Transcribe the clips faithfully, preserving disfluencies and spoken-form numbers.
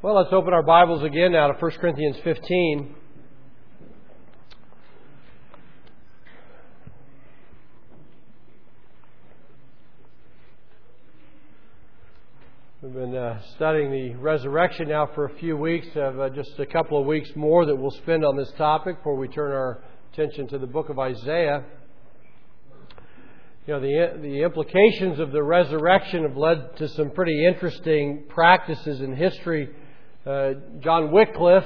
Well, let's open our Bibles again now to First Corinthians fifteen. We've been uh, studying the resurrection now for a few weeks. We have uh, just a couple of weeks more that we'll spend on this topic before we turn our attention to the book of Isaiah. You know, the the implications of the resurrection have led to some pretty interesting practices in history. Uh, John Wycliffe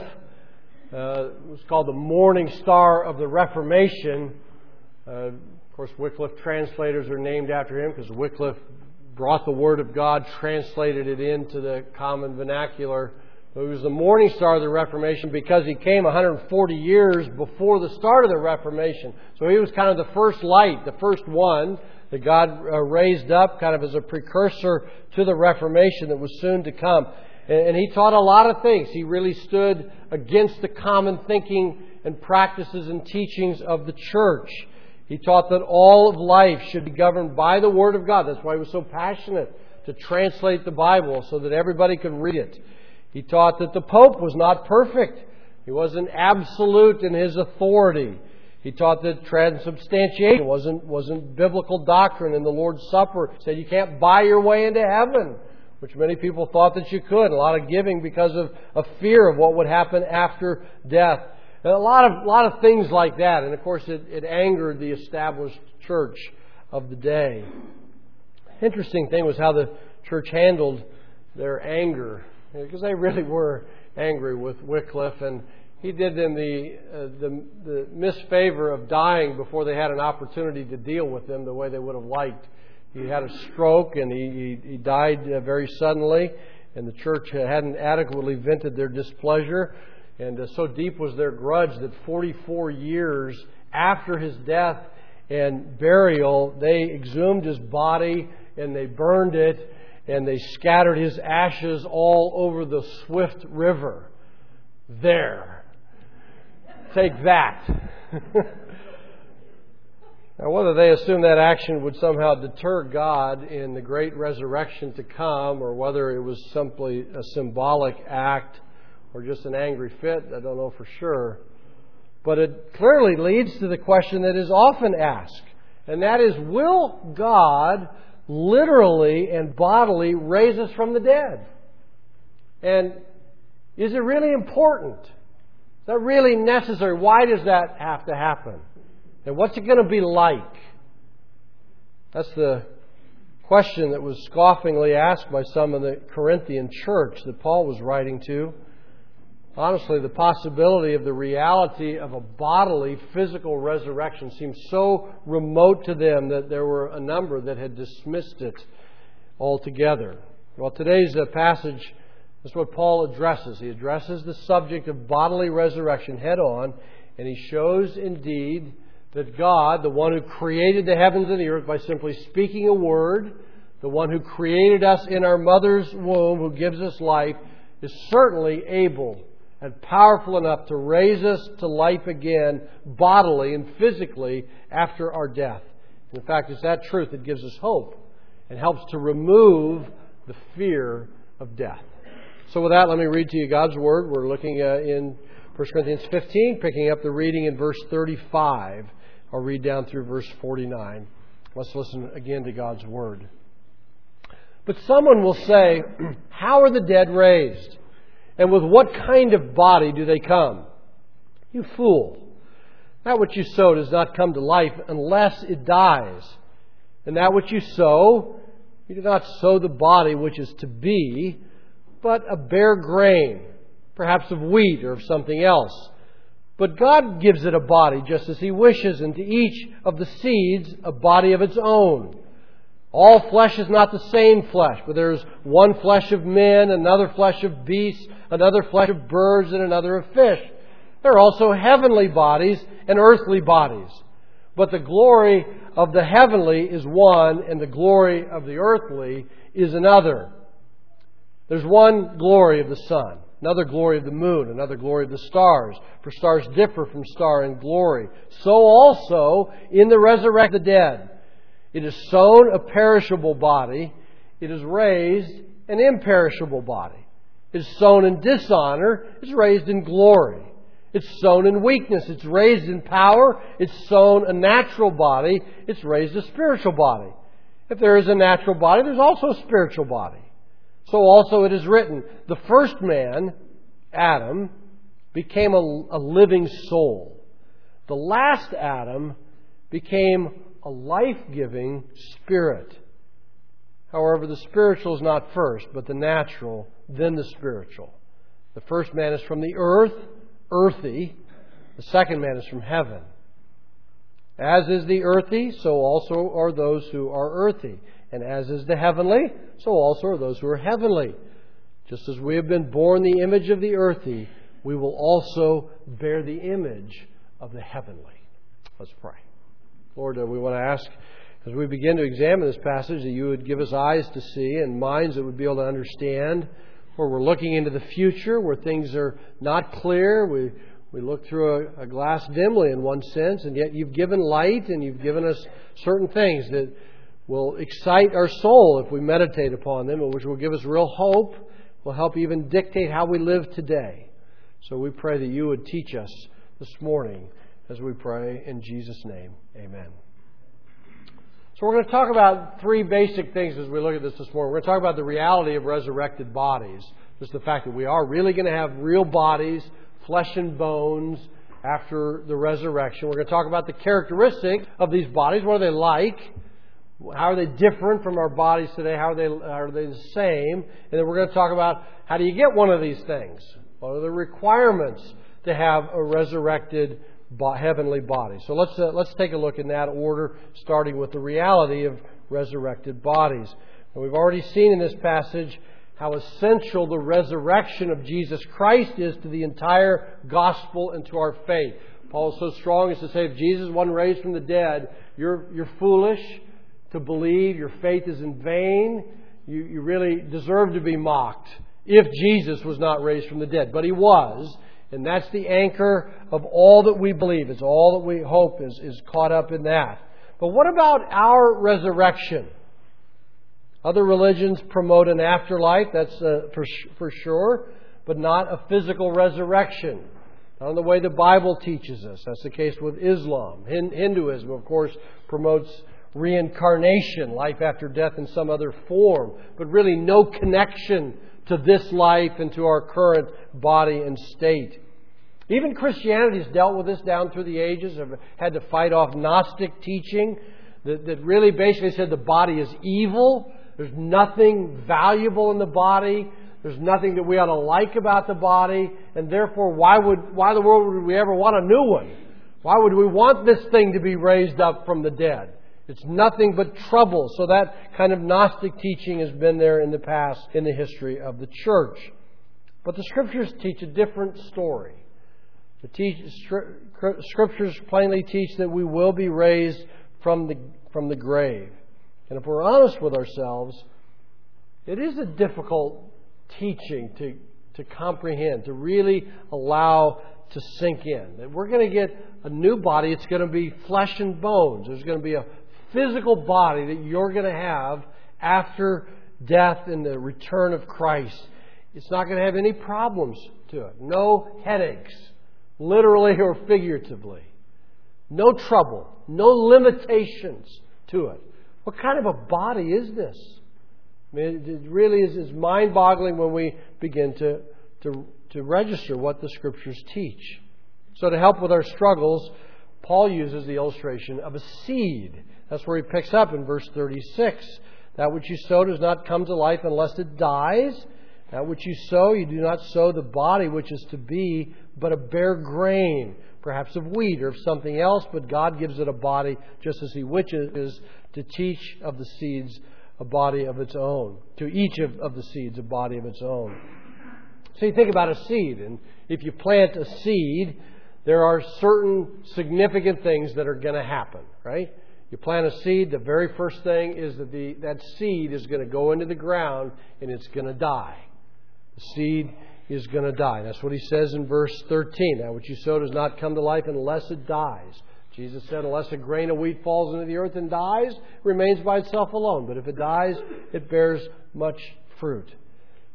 uh, was called the morning star of the Reformation. Uh, of course, Wycliffe translators are named after him because Wycliffe brought the Word of God, translated it into the common vernacular. He was the morning star of the Reformation because he came one hundred forty years before the start of the Reformation. So he was kind of the first light, the first one that God uh, raised up kind of as a precursor to the Reformation that was soon to come. And, and he taught a lot of things. He really stood against the common thinking and practices and teachings of the church. He taught that all of life should be governed by the Word of God. That's why he was so passionate to translate the Bible so that everybody could read it. He taught that the Pope was not perfect. He wasn't absolute in his authority. He taught that transubstantiation wasn't, wasn't biblical doctrine in the Lord's Supper. He said you can't buy your way into heaven, which many people thought that you could. A lot of giving because of a fear of what would happen after death. And a lot of, a lot of things like that. And of course it, it angered the established church of the day. Interesting thing was how the church handled their anger, because they really were angry with Wycliffe, and he did them the, uh, the the misfavor of dying before they had an opportunity to deal with them the way they would have liked. He had a stroke and he, he, he died uh, very suddenly, and the church hadn't adequately vented their displeasure, and uh, so deep was their grudge that forty-four years after his death and burial, they exhumed his body and they burned it, and they scattered his ashes all over the Swift River. There. Take that. Now, whether they assumed that action would somehow deter God in the great resurrection to come, or whether it was simply a symbolic act or just an angry fit, I don't know for sure. But it clearly leads to the question that is often asked, and that is, will God literally and bodily raise us from the dead? And is it really important? Is that really necessary? Why does that have to happen? And what's it going to be like? That's the question that was scoffingly asked by some of the Corinthian church that Paul was writing to. Honestly, the possibility of the reality of a bodily, physical resurrection seemed so remote to them that there were a number that had dismissed it altogether. Well, today's passage is what Paul addresses. He addresses the subject of bodily resurrection head on, and he shows indeed that God, the one who created the heavens and the earth by simply speaking a word, the one who created us in our mother's womb, who gives us life, is certainly able and powerful enough to raise us to life again bodily and physically after our death. In fact, it's that truth that gives us hope and helps to remove the fear of death. So with that, let me read to you God's Word. We're looking uh, in First Corinthians fifteen, picking up the reading in verse thirty-five. I'll read down through verse forty-nine. Let's listen again to God's Word. But someone will say, how are the dead raised? And with what kind of body do they come? You fool! That which you sow does not come to life unless it dies. And that which you sow, you do not sow the body which is to be, but a bare grain, perhaps of wheat or of something else. But God gives it a body just as He wishes, and to each of the seeds a body of its own. All flesh is not the same flesh, but there is one flesh of men, another flesh of beasts, another flesh of birds, and another of fish. There are also heavenly bodies and earthly bodies. But the glory of the heavenly is one, and the glory of the earthly is another. There's one glory of the sun, another glory of the moon, another glory of the stars. For stars differ from star in glory. So also in the resurrection of the dead. It is sown a perishable body. It is raised an imperishable body. It's sown in dishonor. It's raised in glory. It's sown in weakness. It's raised in power. It's sown a natural body. It's raised a spiritual body. If there is a natural body, there's also a spiritual body. So also it is written, the first man, Adam, became a, a living soul. The last Adam became a life-giving spirit. However, the spiritual is not first, but the natural, then the spiritual. The first man is from the earth, earthy. The second man is from heaven. As is the earthy, so also are those who are earthy. And as is the heavenly, so also are those who are heavenly. Just as we have been born the image of the earthy, we will also bear the image of the heavenly. Let's pray. Lord, we want to ask, as we begin to examine this passage, that you would give us eyes to see and minds that would be able to understand, where we're looking into the future, where things are not clear. We we look through a, a glass dimly in one sense, and yet you've given light and you've given us certain things that will excite our soul if we meditate upon them, and which will give us real hope, will help even dictate how we live today. So we pray that you would teach us this morning as we pray in Jesus' name. Amen. So we're going to talk about three basic things as we look at this this morning. We're going to talk about the reality of resurrected bodies. Just the fact that we are really going to have real bodies, flesh and bones, after the resurrection. We're going to talk about the characteristics of these bodies. What are they like? How are they different from our bodies today? How are they, are they the same? And then we're going to talk about how do you get one of these things? What are the requirements to have a resurrected heavenly body? So let's uh, let's take a look in that order, starting with the reality of resurrected bodies. And we've already seen in this passage how essential the resurrection of Jesus Christ is to the entire gospel and to our faith. Paul is so strong as to say, if Jesus wasn't raised from the dead, you're you're foolish to believe. Your faith is in vain. You you really deserve to be mocked if Jesus was not raised from the dead. But He was. And that's the anchor of all that we believe. It's all that we hope is, is caught up in that. But what about our resurrection? Other religions promote an afterlife, that's uh, for, for sure, but not a physical resurrection. Not in the way the Bible teaches us. That's the case with Islam. Hinduism, of course, promotes reincarnation, life after death in some other form, but really no connection to this life and to our current body and state. Even Christianity has dealt with this down through the ages, have had to fight off Gnostic teaching that, that really basically said the body is evil. There's nothing valuable in the body. There's nothing that we ought to like about the body. And therefore, why would why in the world would we ever want a new one? Why would we want this thing to be raised up from the dead? It's nothing but trouble. So that kind of Gnostic teaching has been there in the past in the history of the church. But the Scriptures teach a different story. The teach, Scriptures plainly teach that we will be raised from the, from the grave. And if we're honest with ourselves, it is a difficult teaching to, to comprehend, to really allow to sink in. That we're going to get a new body. It's going to be flesh and bones. There's going to be a physical body that you're going to have after death and the return of Christ. It's not going to have any problems to it. No headaches, literally or figuratively. No trouble. No limitations to it. What kind of a body is this? I mean, it really is, is mind-boggling when we begin to, to, to register what the Scriptures teach. So to help with our struggles, Paul uses the illustration of a seed. That's where he picks up in verse thirty-six. That which you sow does not come to life unless it dies. That which you sow, you do not sow the body which is to be, but a bare grain, perhaps of wheat or of something else, but God gives it a body just as He wishes to teach of the seeds a body of its own. To each of, of the seeds a body of its own. So you think about a seed, and if you plant a seed, there are certain significant things that are going to happen, right? You plant a seed, the very first thing is that the, that seed is going to go into the ground and it's going to die. The seed is going to die. That's what he says in verse thirteen. That which you sow does not come to life unless it dies. Jesus said, unless a grain of wheat falls into the earth and dies, it remains by itself alone. But if it dies, it bears much fruit.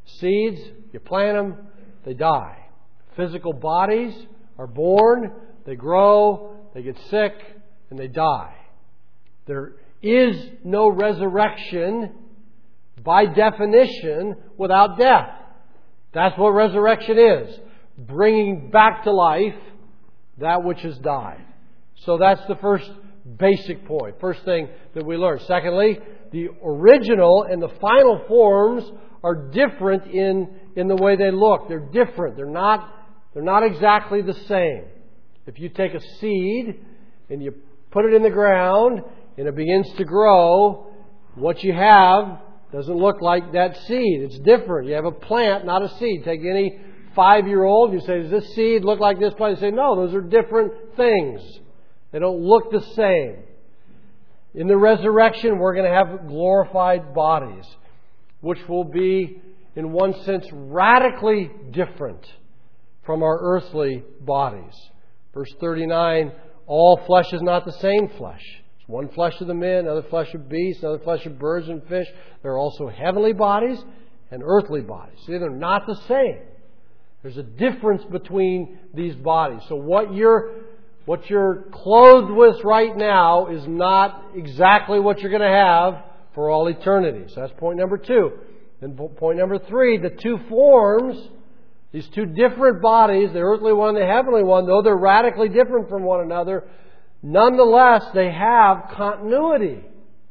Seeds, you plant them, they die. Physical bodies are born, they grow, they get sick, and they die. There is no resurrection by definition without death. That's what resurrection is. Bringing back to life that which has died. So that's the first basic point. First thing that we learn. Secondly, the original and the final forms are different in, in the way they look. They're different. They're not, they're not exactly the same. If you take a seed and you put it in the ground and it begins to grow, what you have doesn't look like that seed. It's different. You have a plant, not a seed. Take any five-year-old, you say, does this seed look like this plant? You say, no, those are different things. They don't look the same. In the resurrection, we're going to have glorified bodies, which will be, in one sense, radically different from our earthly bodies. Verse thirty-nine, all flesh is not the same flesh. There's one flesh of the men, another flesh of beasts, another flesh of birds and fish. There are also heavenly bodies and earthly bodies. See, they're not the same. There's a difference between these bodies. So what you're, what you're clothed with right now is not exactly what you're going to have for all eternity. So that's point number two. And point number three, the two forms, these two different bodies, the earthly one and the heavenly one, though they're radically different from one another, nonetheless, they have continuity.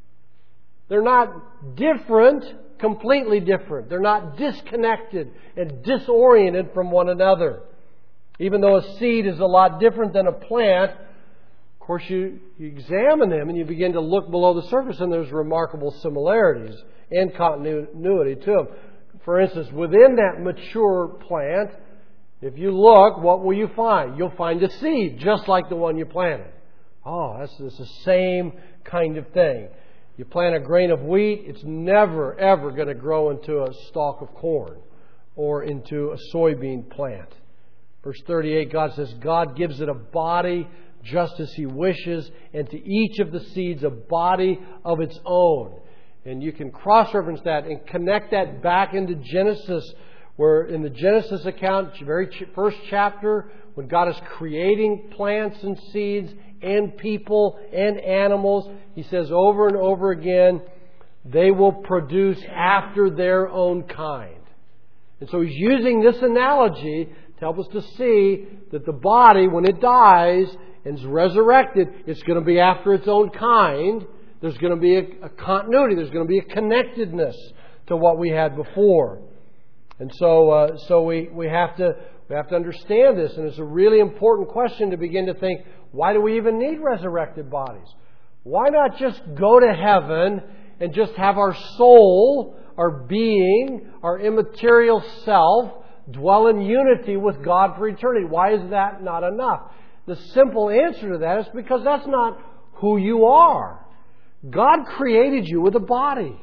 They're not different, completely different. They're not disconnected and disoriented from one another. Even though a seed is a lot different than a plant, of course you, you examine them and you begin to look below the surface and there's remarkable similarities and continuity to them. For instance, within that mature plant, if you look, what will you find? You'll find a seed just like the one you planted. Oh, that's, that's the same kind of thing. You plant a grain of wheat, it's never, ever going to grow into a stalk of corn or into a soybean plant. Verse thirty-eight, God says, God gives it a body just as He wishes, and to each of the seeds a body of its own. And you can cross-reference that and connect that back into Genesis, where in the Genesis account, very first chapter, when God is creating plants and seeds and people and animals, He says over and over again, they will produce after their own kind. And so He's using this analogy to help us to see that the body, when it dies and is resurrected, it's going to be after its own kind. There's going to be a, a continuity. There's going to be a connectedness to what we had before. And so, uh, so we, we have to we have to understand this, and it's a really important question to begin to think: why do we even need resurrected bodies? Why not just go to heaven and just have our soul, our being, our immaterial self dwell in unity with God for eternity? Why is that not enough? The simple answer to that is because that's not who you are. God created you with a body.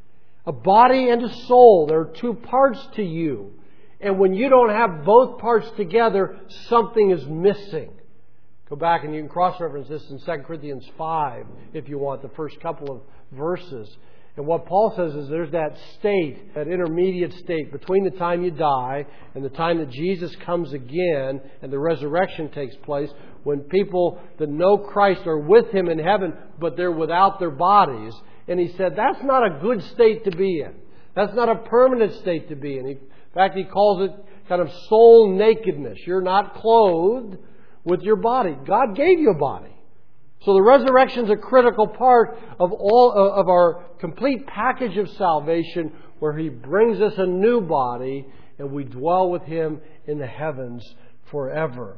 A body and a soul. There are two parts to you. And when you don't have both parts together, something is missing. Go back and you can cross-reference this in Second Corinthians five if you want, the first couple of verses. And what Paul says is there's that state, that intermediate state between the time you die and the time that Jesus comes again and the resurrection takes place, when people that know Christ are with Him in heaven, but they're without their bodies. And he said that's not a good state to be in. That's not a permanent state to be in. He, in fact, he calls it kind of soul nakedness. You're not clothed with your body. God gave you a body. So the resurrection is a critical part of all of our complete package of salvation, where He brings us a new body and we dwell with Him in the heavens forever.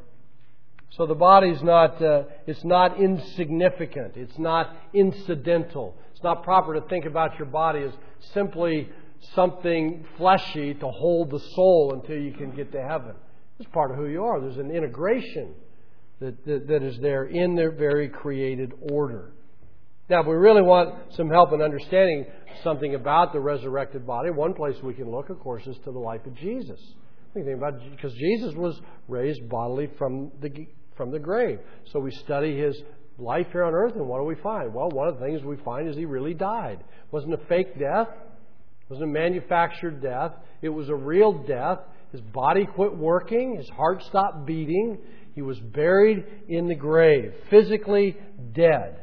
So the body's not uh, it's not insignificant. It's not incidental. It's not proper to think about your body as simply something fleshy to hold the soul until you can get to heaven. It's part of who you are. There's an integration that, that, that is there in their very created order. Now, if we really want some help in understanding something about the resurrected body, one place we can look, of course, is to the life of Jesus. Think about it, because Jesus was raised bodily from the from the grave. So we study His life here on earth, and what do we find? Well, one of the things we find is He really died. It wasn't a fake death. It wasn't a manufactured death. It was a real death. His body quit working. His heart stopped beating. He was buried in the grave, physically dead.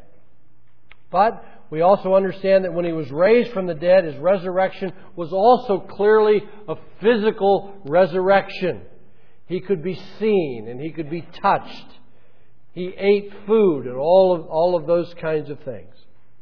But we also understand that when He was raised from the dead, His resurrection was also clearly a physical resurrection. He could be seen and He could be touched. He ate food and all of, all of those kinds of things.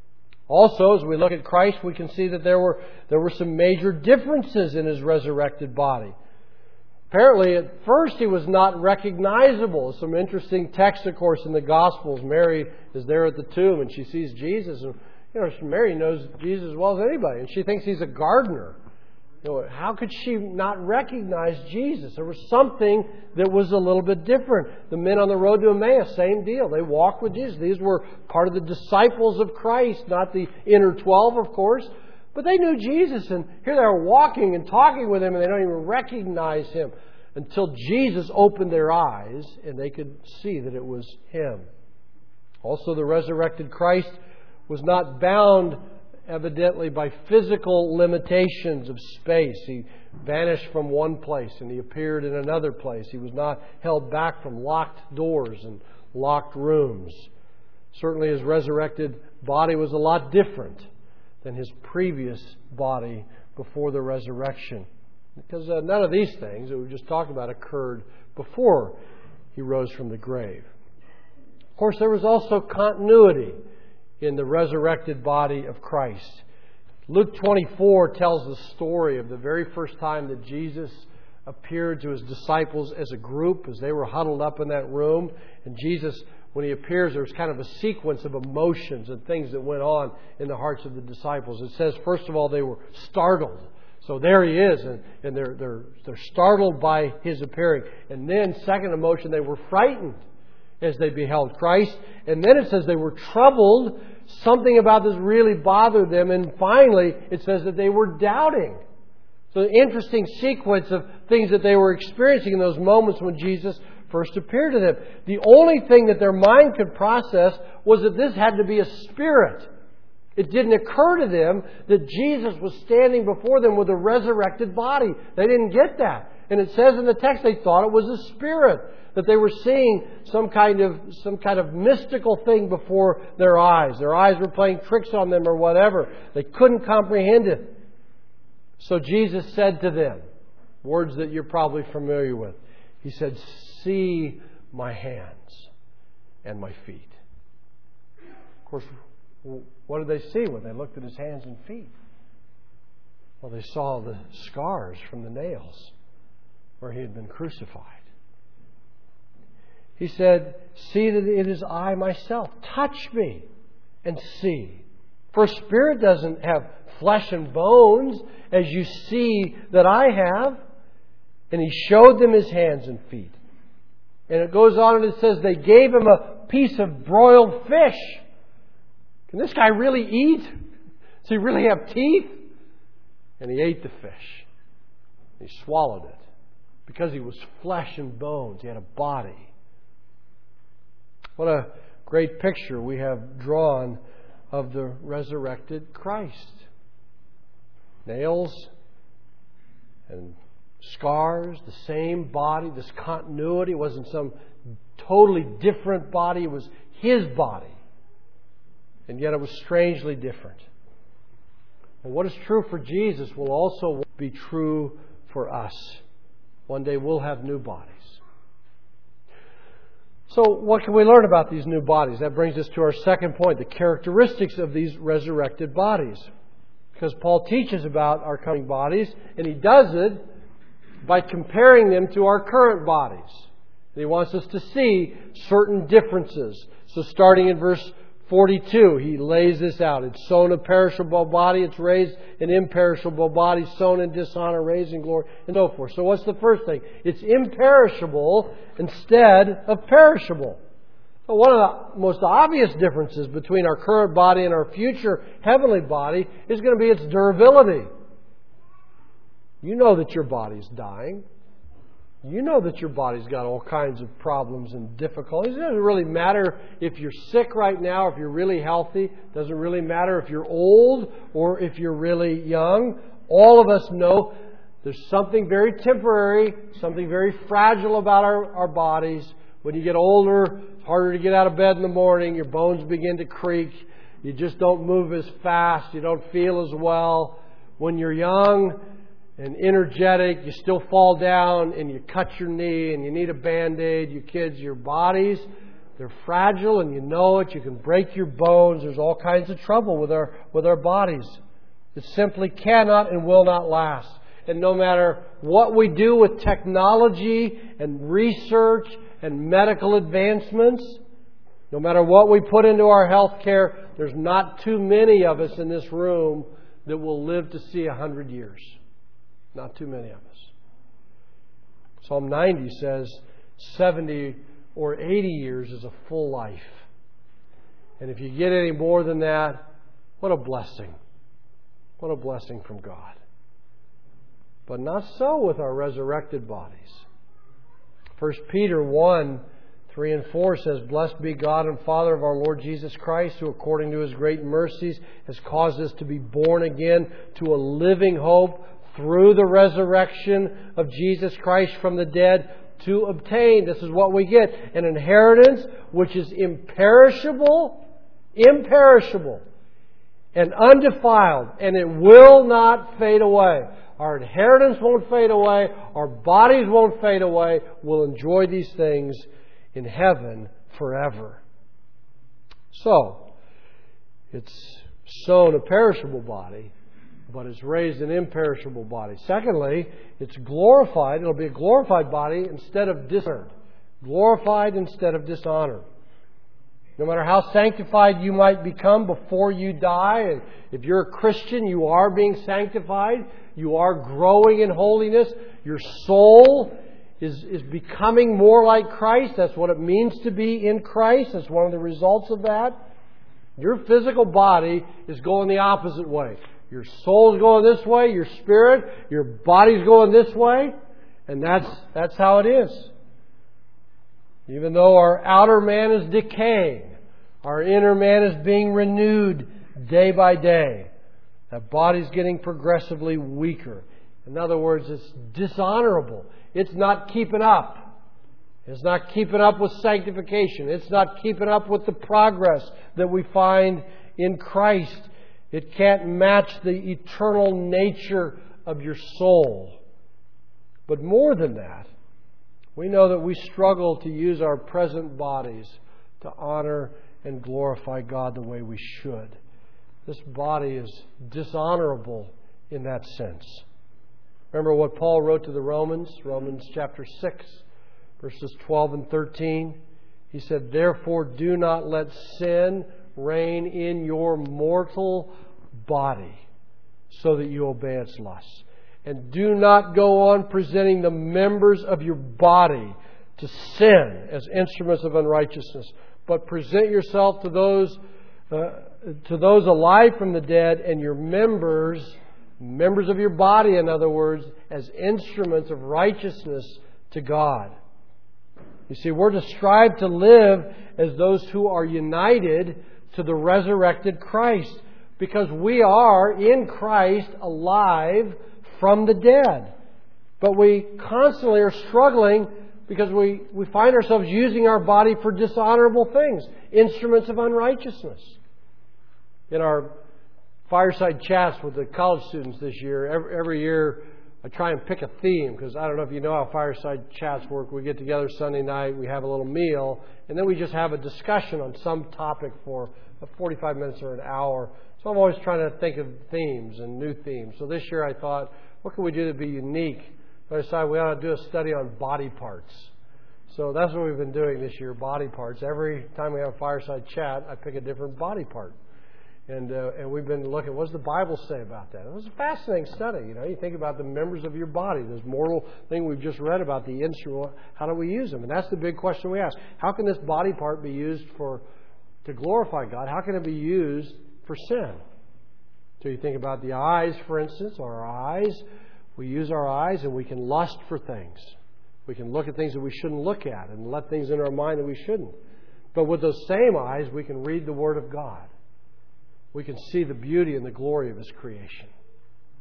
Also, as we look at Christ, we can see that there were, there were some major differences in His resurrected body. Apparently, at first, He was not recognizable. Some interesting text, of course, in the Gospels. Mary is there at the tomb and she sees Jesus. And, you know, Mary knows Jesus as well as anybody. And she thinks He's a gardener. You know, how could she not recognize Jesus? There was something that was a little bit different. The men on the road to Emmaus, same deal. They walked with Jesus. These were part of the disciples of Christ, not the inner twelve, of course. But they knew Jesus, and here they are walking and talking with Him, and they don't even recognize Him until Jesus opened their eyes and they could see that it was Him. Also, the resurrected Christ was not bound evidently by physical limitations of space. He vanished from one place and He appeared in another place. He was not held back from locked doors and locked rooms. Certainly His resurrected body was a lot different than His previous body before the resurrection. Because uh, none of these things that we've just talked about occurred before He rose from the grave. Of course, there was also continuity in the resurrected body of Christ. Luke twenty-four tells the story of the very first time that Jesus appeared to His disciples as a group, as they were huddled up in that room. And Jesus, when He appears, there's kind of a sequence of emotions and things that went on in the hearts of the disciples. It says, first of all, they were startled. So there He is, and, and they're, they're, they're startled by His appearing. And then, second emotion, they were frightened as they beheld Christ. And then it says they were troubled. Something about this really bothered them. And finally, it says that they were doubting. So an interesting sequence of things that they were experiencing in those moments when Jesus first appeared to them. The only thing that their mind could process was that this had to be a spirit. It didn't occur to them that Jesus was standing before them with a resurrected body. They didn't get that. And it says in the text they thought it was a spirit, that they were seeing some kind of some kind of mystical thing before their eyes. Their eyes were playing tricks on them or whatever. They couldn't comprehend it. So Jesus said to them, words that you're probably familiar with. He said, "See my hands and my feet." Of course, what did they see when they looked at His hands and feet? Well, they saw the scars from the nails where He had been crucified. He said, "See that it is I myself. Touch me and see. For a spirit doesn't have flesh and bones as you see that I have." And He showed them His hands and feet. And it goes on and it says they gave Him a piece of broiled fish. Can this guy really eat? Does He really have teeth? And He ate the fish. He swallowed it. Because He was flesh and bones. He had a body. What a great picture we have drawn of the resurrected Christ. Nails and scars, the same body, this continuity. It wasn't some totally different body. It was His body. And yet it was strangely different. And what is true for Jesus will also be true for us. One day we'll have new bodies. So what can we learn about these new bodies? That brings us to our second point, the characteristics of these resurrected bodies. Because Paul teaches about our coming bodies, and he does it by comparing them to our current bodies. And he wants us to see certain differences. So starting in verse forty-two, he lays this out. It's sown a perishable body, it's raised an imperishable body, sown in dishonor, raised in glory, and so forth. So what's the first thing? It's imperishable instead of perishable. So one of the most obvious differences between our current body and our future heavenly body is going to be its durability. You know that your body's dying. You know that your body's got all kinds of problems and difficulties. It doesn't really matter if you're sick right now, or if you're really healthy. It doesn't really matter if you're old or if you're really young. All of us know there's something very temporary, something very fragile about our, our bodies. When you get older, it's harder to get out of bed in the morning. Your bones begin to creak. You just don't move as fast. You don't feel as well. When you're young and energetic, you still fall down and you cut your knee and you need a Band-Aid. You kids, your bodies, they're fragile and you know it. You can break your bones. There's all kinds of trouble with our with our bodies. It simply cannot and will not last. And no matter what we do with technology and research and medical advancements, no matter what we put into our health care, there's not too many of us in this room that will live to see a hundred years. Not too many of us. Psalm ninety says seventy or eighty years is a full life. And if you get any more than that, what a blessing. What a blessing from God. But not so with our resurrected bodies. First Peter one, three and four says, Blessed be God and Father of our Lord Jesus Christ, who according to His great mercies has caused us to be born again to a living hope through the resurrection of Jesus Christ from the dead, to obtain, this is what we get, an inheritance which is imperishable, imperishable, and undefiled, and it will not fade away. Our inheritance won't fade away. Our bodies won't fade away. We'll enjoy these things in heaven forever. So, it's sown a perishable body, but it's raised an imperishable body. Secondly, it's glorified. It'll be a glorified body instead of dishonored. Glorified instead of dishonored. No matter how sanctified you might become before you die, and if you're a Christian, you are being sanctified. You are growing in holiness. Your soul is, is becoming more like Christ. That's what it means to be in Christ. That's one of the results of that. Your physical body is going the opposite way. Your soul's going this way, your spirit, your body's going this way, and that's that's how it is. Even though our outer man is decaying, our inner man is being renewed day by day. That body's getting progressively weaker. In other words, it's dishonorable. It's not keeping up. It's not keeping up with sanctification. It's not keeping up with the progress that we find in Christ. It can't match the eternal nature of your soul. But more than that, we know that we struggle to use our present bodies to honor and glorify God the way we should. This body is dishonorable in that sense. Remember what Paul wrote to the Romans, Romans chapter six, verses twelve and thirteen. He said, Therefore do not let sin reign in your mortal body, so that you obey its lusts. And do not go on presenting the members of your body to sin as instruments of unrighteousness, but present yourself to those uh, to those alive from the dead, and your members, members of your body, in other words, as instruments of righteousness to God. You see, we're to strive to live as those who are united to the resurrected Christ, because we are in Christ alive from the dead. But we constantly are struggling because we, we find ourselves using our body for dishonorable things, instruments of unrighteousness. In our fireside chats with the college students this year, every, every year I try and pick a theme, because I don't know if you know how fireside chats work. We get together Sunday night, we have a little meal, and then we just have a discussion on some topic for forty-five minutes or an hour. So I'm always trying to think of themes and new themes. So this year I thought, what can we do to be unique? I decided we ought to do a study on body parts. So that's what we've been doing this year, body parts. Every time we have a fireside chat, I pick a different body part. And uh, and we've been looking, what does the Bible say about that? It was a fascinating study. You know, you think about the members of your body, this mortal thing we've just read about, the instrument, how do we use them? And that's the big question we ask. How can this body part be used for to glorify God? How can it be used for sin? So you think about the eyes, for instance, or our eyes. We use our eyes and we can lust for things. We can look at things that we shouldn't look at and let things in our mind that we shouldn't. But with those same eyes, we can read the Word of God. We can see the beauty and the glory of His creation.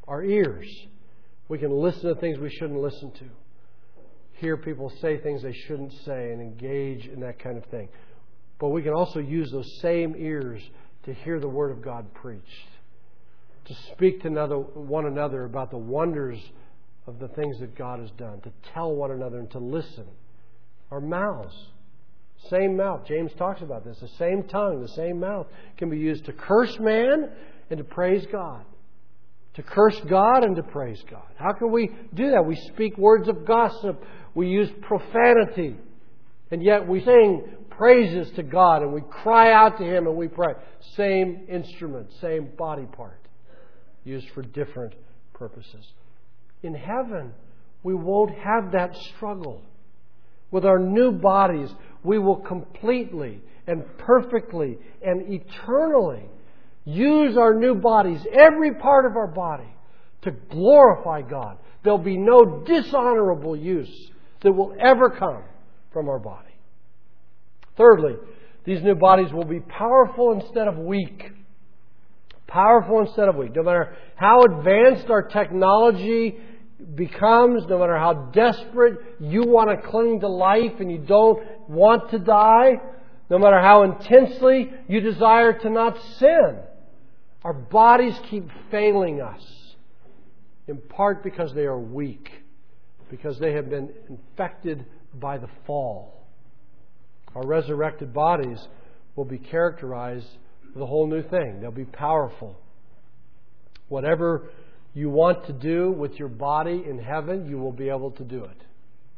Our ears. We can listen to things we shouldn't listen to. Hear people say things they shouldn't say and engage in that kind of thing. But we can also use those same ears to hear the Word of God preached. To speak to another, one another about the wonders of the things that God has done. To tell one another and to listen. Our mouths. Same mouth. James talks about this. The same tongue, the same mouth can be used to curse man and to praise God. To curse God and to praise God. How can we do that? We speak words of gossip. We use profanity. And yet we sing praises to God and we cry out to Him and we pray. Same instrument, same body part. Used for different purposes. In heaven, we won't have that struggle. With our new bodies, we will completely and perfectly and eternally use our new bodies, every part of our body, to glorify God. There'll be no dishonorable use that will ever come from our body. Thirdly, these new bodies will be powerful instead of weak. Powerful instead of weak. No matter how advanced our technology becomes, no matter how desperate you want to cling to life and you don't want to die, no matter how intensely you desire to not sin, our bodies keep failing us, in part because they are weak, because they have been infected by the fall. Our resurrected bodies will be characterized with a whole new thing. They'll be powerful. Whatever you want to do with your body in heaven, you will be able to do it.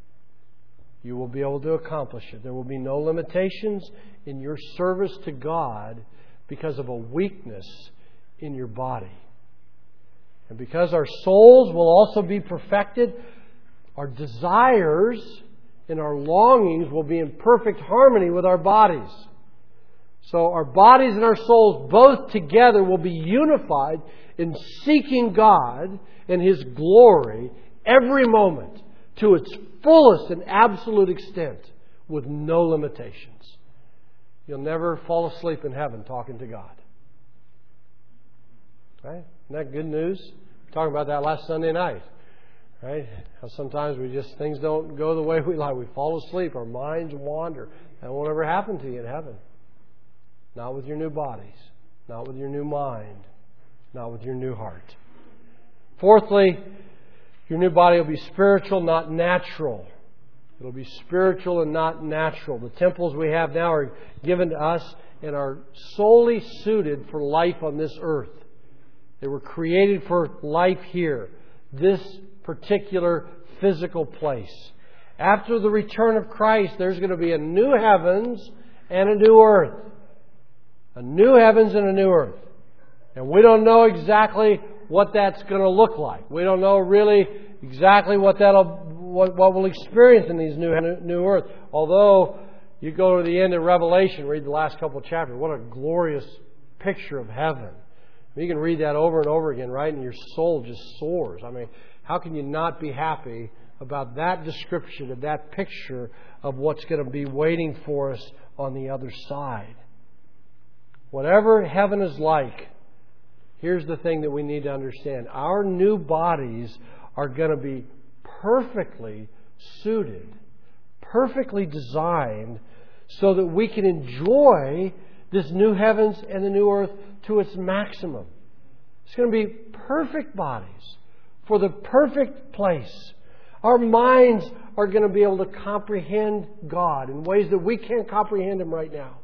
You will be able to accomplish it. There will be no limitations in your service to God because of a weakness in your body. And because our souls will also be perfected, our desires and our longings will be in perfect harmony with our bodies. So our bodies and our souls both together will be unified in seeking God and His glory every moment to its fullest and absolute extent with no limitations. You'll never fall asleep in heaven talking to God. Right? Isn't that good news? We talked about that last Sunday night. Right? How sometimes we just, things don't go the way we like. We fall asleep. Our minds wander. That won't ever happen to you in heaven. Not with your new bodies. Not with your new mind. Not with your new heart. Fourthly, your new body will be spiritual, not natural. It'll be spiritual and not natural. The temples we have now are given to us and are solely suited for life on this earth. They were created for life here. This particular physical place. After the return of Christ, there's going to be a new heavens and a new earth. A new heavens and a new earth. And we don't know exactly what that's going to look like. We don't know really exactly what that'll what, what we'll experience in these new new earth. Although you go to the end of Revelation, read the last couple of chapters. What a glorious picture of heaven. You can read that over and over again, right? And your soul just soars. I mean, how can you not be happy about that description of that picture of what's going to be waiting for us on the other side? Whatever heaven is like, here's the thing that we need to understand. Our new bodies are going to be perfectly suited, perfectly designed, so that we can enjoy this new heavens and the new earth to its maximum. It's going to be perfect bodies for the perfect place. Our minds are going to be able to comprehend God in ways that we can't comprehend Him right now.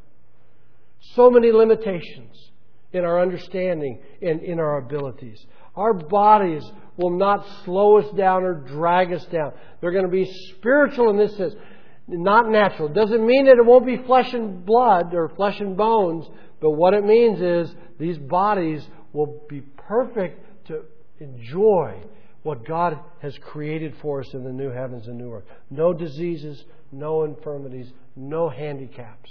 So many limitations in our understanding and in our abilities. Our bodies will not slow us down or drag us down. They're going to be spiritual in this sense, not natural. It doesn't mean that it won't be flesh and blood or flesh and bones, but what it means is these bodies will be perfect to enjoy what God has created for us in the new heavens and new earth. No diseases, no infirmities, no handicaps.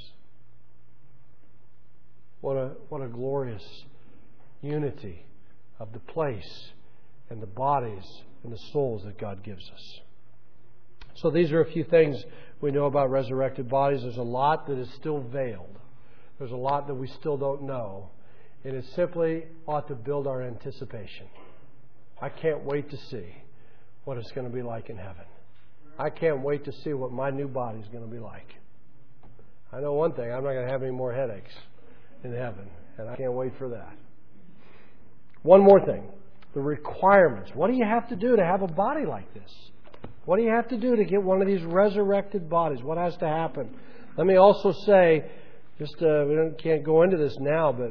What a, what a glorious unity of the place and the bodies and the souls that God gives us. So these are a few things we know about resurrected bodies. There's a lot that is still veiled. There's a lot that we still don't know. And it simply ought to build our anticipation. I can't wait to see what it's going to be like in heaven. I can't wait to see what my new body is going to be like. I know one thing, I'm not going to have any more headaches in heaven, and I can't wait for that. One more thing, the requirements. What do you have to do to have a body like this? What do you have to do to get one of these resurrected bodies? What has to happen? Let me also say, just uh, we don't, can't go into this now, but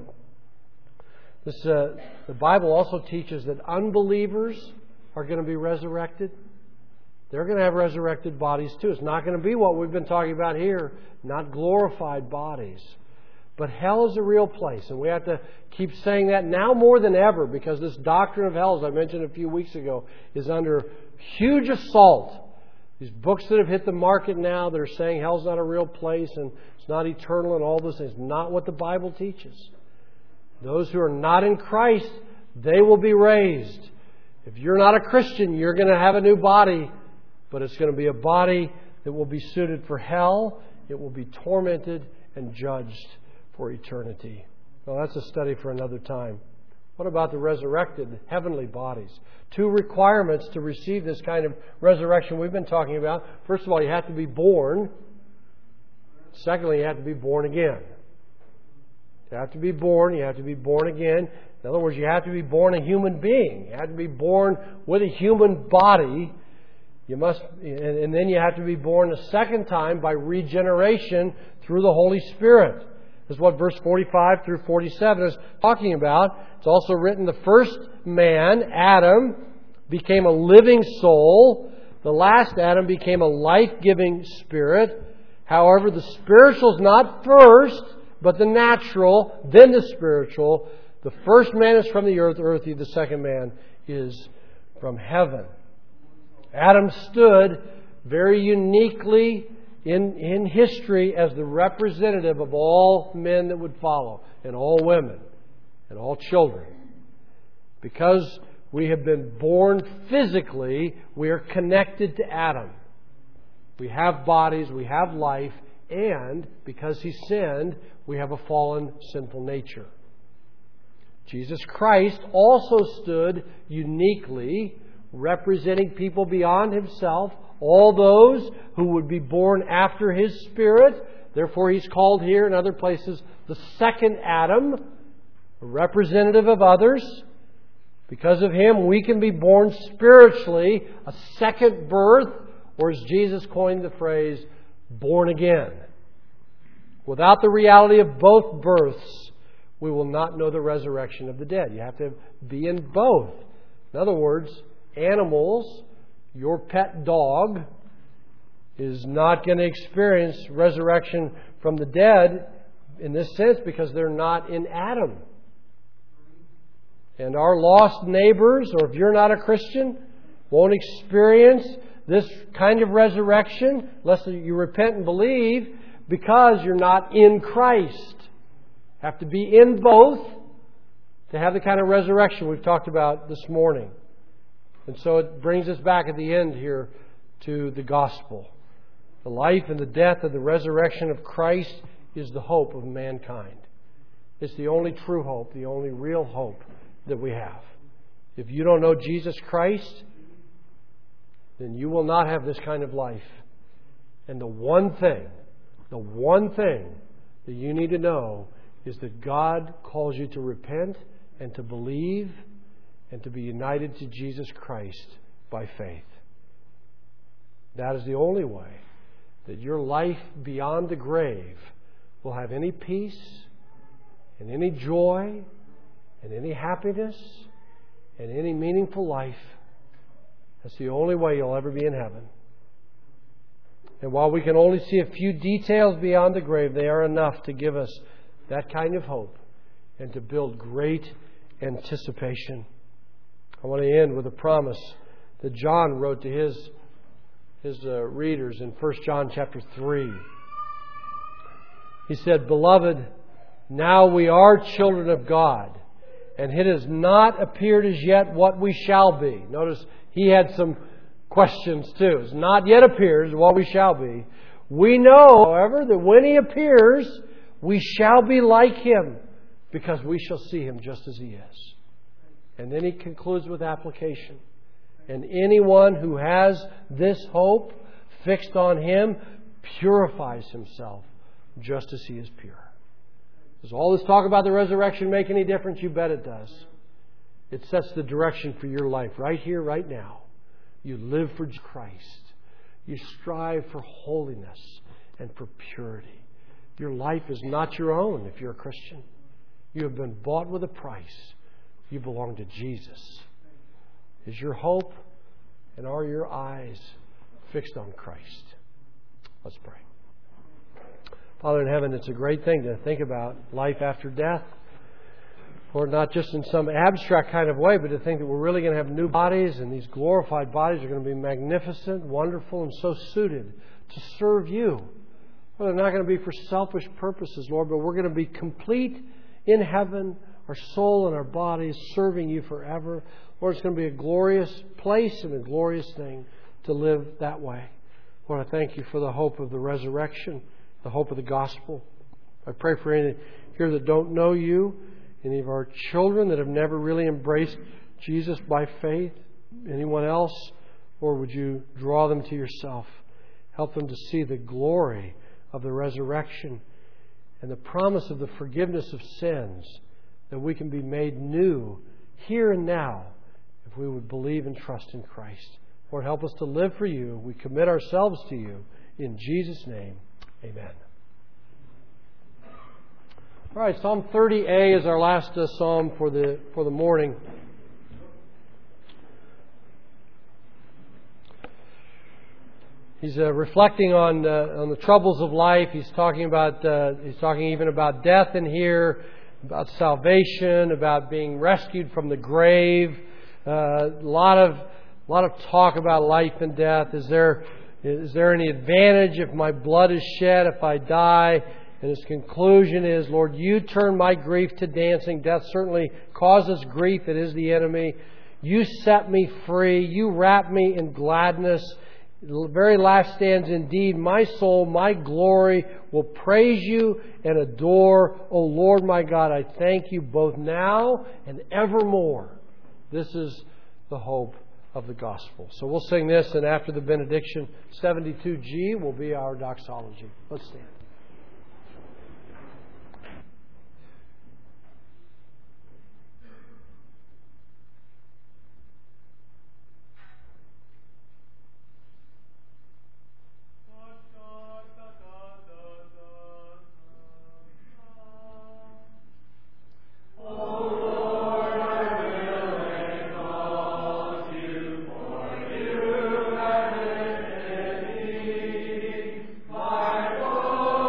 this uh, the Bible also teaches that unbelievers are going to be resurrected. They're going to have resurrected bodies too. It's not going to be what we've been talking about here, not glorified bodies. But hell is a real place, and we have to keep saying that now more than ever, because this doctrine of hell, as I mentioned a few weeks ago, is under huge assault. These books that have hit the market now, they're saying hell's not a real place and it's not eternal and all those things. Not what the Bible teaches. Those who are not in Christ, they will be raised. If you're not a Christian, you're going to have a new body, but it's going to be a body that will be suited for hell. It will be tormented and judged for eternity. Well, that's a study for another time. What about the resurrected heavenly bodies? Two requirements to receive this kind of resurrection we've been talking about. First of all, you have to be born. Secondly, you have to be born again. You have to be born. You have to be born again. In other words, you have to be born a human being. You have to be born with a human body. You must, and then you have to be born a second time by regeneration through the Holy Spirit. This is what verse forty-five through forty-seven is talking about. It's also written, the first man, Adam, became a living soul. The last Adam became a life-giving spirit. However, the spiritual is not first, but the natural, then the spiritual. The first man is from the earth, earthy. The second man is from heaven. Adam stood very uniquely in, in history as the representative of all men that would follow, and all women, and all children. Because we have been born physically, we are connected to Adam. We have bodies, we have life, and because he sinned, we have a fallen, sinful nature. Jesus Christ also stood uniquely, representing people beyond himself, all those who would be born after his Spirit. Therefore, he's called here in other places the second Adam, a representative of others. Because of him, we can be born spiritually, a second birth, or as Jesus coined the phrase, born again. Without the reality of both births, we will not know the resurrection of the dead. You have to be in both. In other words, animals, your pet dog, is not going to experience resurrection from the dead in this sense because they're not in Adam. And our lost neighbors, or if you're not a Christian, won't experience this kind of resurrection unless you repent and believe, because you're not in Christ. Have to be in both to have the kind of resurrection we've talked about this morning. And so it brings us back at the end here to the gospel. The life and the death and the resurrection of Christ is the hope of mankind. It's the only true hope, the only real hope that we have. If you don't know Jesus Christ, then you will not have this kind of life. And the one thing, the one thing that you need to know is that God calls you to repent and to believe and to be united to Jesus Christ by faith. That is the only way that your life beyond the grave will have any peace and any joy and any happiness and any meaningful life. That's the only way you'll ever be in heaven. And while we can only see a few details beyond the grave, they are enough to give us that kind of hope and to build great anticipation. I want to end with a promise that John wrote to his, his uh, readers in First John chapter three. He said, "Beloved, now we are children of God, and it has not appeared as yet what we shall be." Notice he had some questions too. It's not yet appears what we shall be. "We know, however, that when he appears, we shall be like him, because we shall see him just as he is." And then he concludes with application. And anyone who has this hope fixed on Him purifies himself just as He is pure. Does all this talk about the resurrection make any difference? You bet it does. It sets the direction for your life right here, right now. You live for Christ. You strive for holiness and for purity. Your life is not your own if you're a Christian. You have been bought with a price. You belong to Jesus. Is your hope and are your eyes fixed on Christ? Let's pray. Father in heaven, it's a great thing to think about life after death. Lord, not just in some abstract kind of way, but to think that we're really going to have new bodies, and these glorified bodies are going to be magnificent, wonderful, and so suited to serve You. Well, they're not going to be for selfish purposes, Lord, but we're going to be complete in heaven, our soul and our bodies serving You forever. Lord, it's going to be a glorious place and a glorious thing to live that way. Lord, I thank You for the hope of the resurrection, the hope of the gospel. I pray for any here that don't know You, any of our children that have never really embraced Jesus by faith, anyone else, Lord, would You draw them to Yourself. Help them to see the glory of the resurrection and the promise of the forgiveness of sins, that we can be made new here and now if we would believe and trust in Christ. Lord, help us to live for You. We commit ourselves to You. In Jesus' name, amen. All right, Psalm thirty A is our last uh, psalm for the for the morning. He's uh, reflecting on uh, on the troubles of life. He's talking about uh, he's talking even about death in here, about salvation, about being rescued from the grave. Uh, a lot of a lot of talk about life and death. Is there is there any advantage if my blood is shed, if I die? And his conclusion is, Lord, You turn my grief to dancing. Death certainly causes grief. It is the enemy. You set me free. You wrap me in gladness. The very last stands, indeed, my soul, my glory will praise You and adore. O Lord my God, I thank You both now and evermore. This is the hope of the gospel. So we'll sing this, and after the benediction, seventy-two G will be our doxology. Let's stand. Oh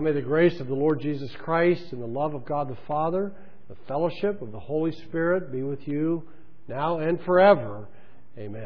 may the grace of the Lord Jesus Christ and the love of God the Father, the fellowship of the Holy Spirit be with you now and forever. Amen.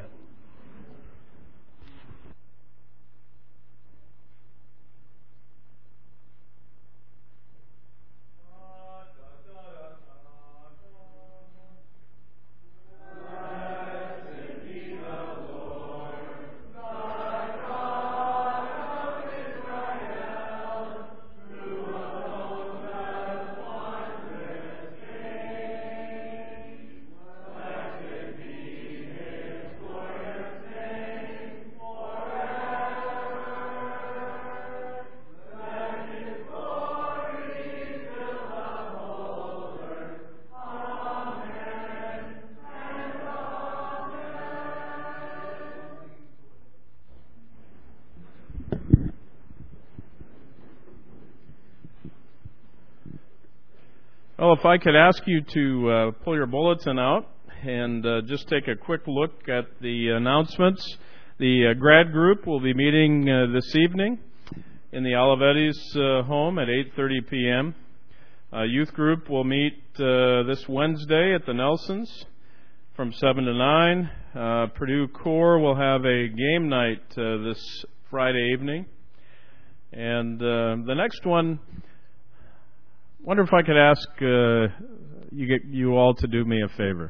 Well, if I could ask you to uh, pull your bulletin out and uh, just take a quick look at the announcements. The uh, grad group will be meeting uh, this evening in the Olivetti's uh, home at eight thirty p.m. Uh, youth group will meet uh, this Wednesday at the Nelsons from seven to nine. Uh, Purdue Core will have a game night uh, this Friday evening. And uh, the next one, wonder if I could ask uh, you get you all to do me a favor.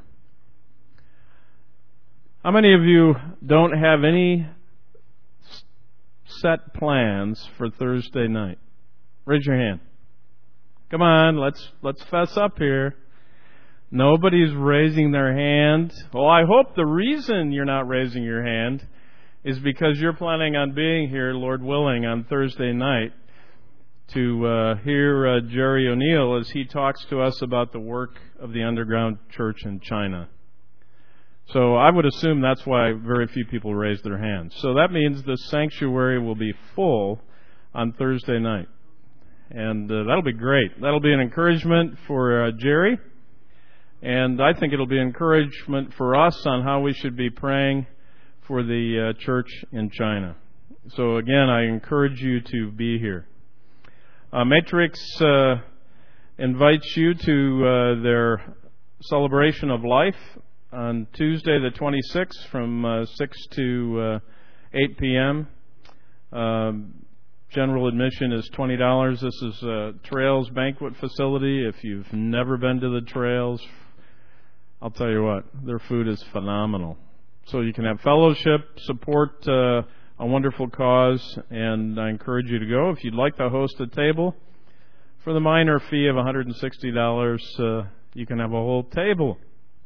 How many of you don't have any s- set plans for Thursday night? Raise your hand. Come on, let's let's fess up here. Nobody's raising their hand. Well, I hope the reason you're not raising your hand is because you're planning on being here, Lord willing, on Thursday night to uh, hear uh, Jerry O'Neill as he talks to us about the work of the underground church in China. So I would assume that's why very few people raise their hands. So that means the sanctuary will be full on Thursday night. And uh, that'll be great. That'll be an encouragement for uh, Jerry. And I think it'll be encouragement for us on how we should be praying for the uh, church in China. So again, I encourage you to be here. Uh, Matrix uh, invites you to uh, their celebration of life on Tuesday the twenty-sixth from uh, six to uh, eight p.m. Um, general admission is twenty dollars. This is a Trails banquet facility. If you've never been to the Trails, I'll tell you what, their food is phenomenal. So you can have fellowship, support uh, a wonderful cause, and I encourage you to go. If you'd like to host a table, for the minor fee of one hundred sixty dollars, uh, you can have a whole table.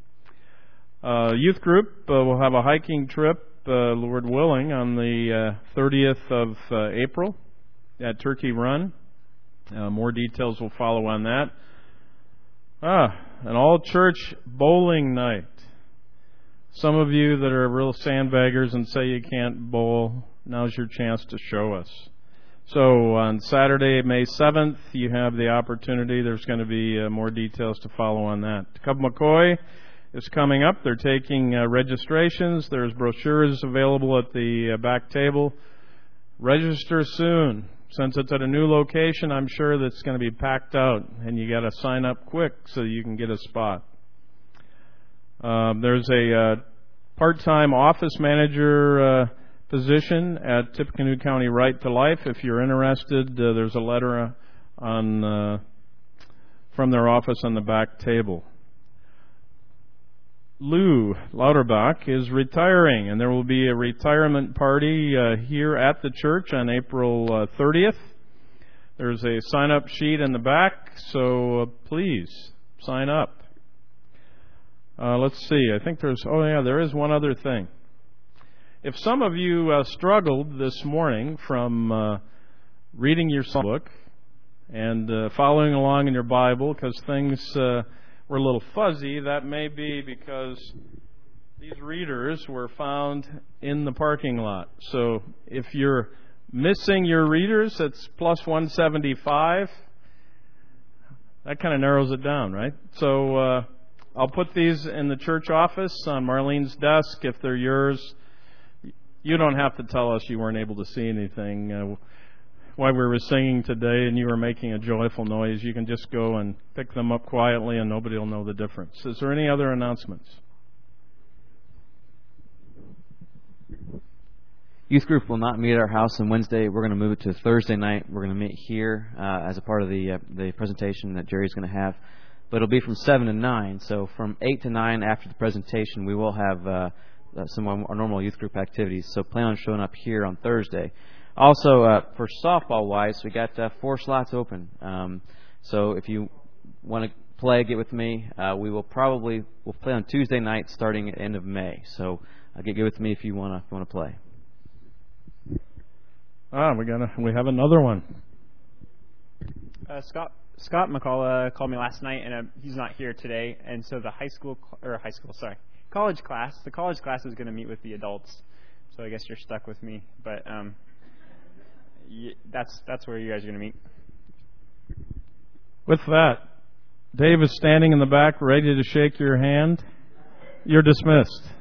Uh, youth group uh, will have a hiking trip, uh, Lord willing, on the uh, thirtieth of uh, April at Turkey Run. Uh, more details will follow on that. Ah, an all-church bowling night. Some of you that are real sandbaggers and say you can't bowl, now's your chance to show us. So on Saturday, May seventh, you have the opportunity. There's going to be uh, more details to follow on that. Cub McCoy is coming up. They're taking uh, registrations. There's brochures available at the uh, back table. Register soon. Since it's at a new location, I'm sure that's going to be packed out, and you got to sign up quick so you can get a spot. Um, there's a uh, part-time office manager uh, position at Tippecanoe County Right to Life. If you're interested, uh, there's a letter on uh, from their office on the back table. Lou Lauterbach is retiring, and there will be a retirement party uh, here at the church on April uh, thirtieth. There's a sign-up sheet in the back, so uh, please sign up. Uh, let's see. I think there's, oh yeah, there is one other thing. If some of you uh, struggled this morning from uh, reading your psalm book and uh, following along in your Bible because things uh, were a little fuzzy, that may be because these readers were found in the parking lot. So if you're missing your readers, it's plus one seventy-five. That kind of narrows it down, right? So uh, I'll put these in the church office on Marlene's desk if they're yours. You don't have to tell us you weren't able to see anything. Uh, while we were singing today and you were making a joyful noise, you can just go and pick them up quietly and nobody will know the difference. Is there any other announcements? Youth group will not meet at our house on Wednesday. We're going to move it to Thursday night. We're going to meet here uh, as a part of the uh, the presentation that Jerry's going to have. But it'll be from seven to nine. So from eight to nine after the presentation, we will have uh, some of our normal youth group activities. So plan on showing up here on Thursday. Also, uh, for softball-wise, we got uh, four slots open. Um, so if you want to play, get with me. Uh, we will probably we'll play on Tuesday night starting at the end of May. So uh, get, get with me if you want to want to play. Ah, we got a, we have another one. Uh, Scott Scott McCullough called me last night, and uh, he's not here today. And so the high school cl- or high school, sorry, college class. The college class is going to meet with the adults. So I guess you're stuck with me, but um, y- that's that's where you guys are going to meet. With that, Dave is standing in the back, ready to shake your hand. You're dismissed.